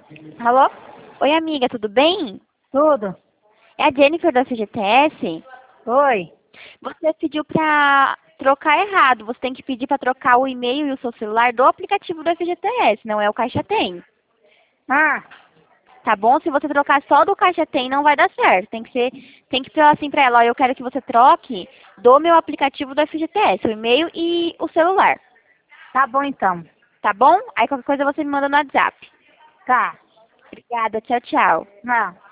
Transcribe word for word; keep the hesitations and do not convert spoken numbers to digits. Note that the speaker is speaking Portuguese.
Alô? Oi, amiga, tudo bem? Tudo? É a Jennifer da F G T S? Oi? Você pediu pra trocar errado. Você tem que pedir pra trocar o e-mail e o seu celular do aplicativo do F G T S, não é o Caixa Tem. Ah, Tá bom? Se você trocar só do Caixa Tem, não vai dar certo. Tem que ser, tem que falar assim pra ela, ó, eu quero que você troque do meu aplicativo do F G T S, o e-mail e o celular. tá bom então. Tá bom? Aí qualquer coisa você me manda no WhatsApp. Tá. Obrigada, tchau, tchau. Não.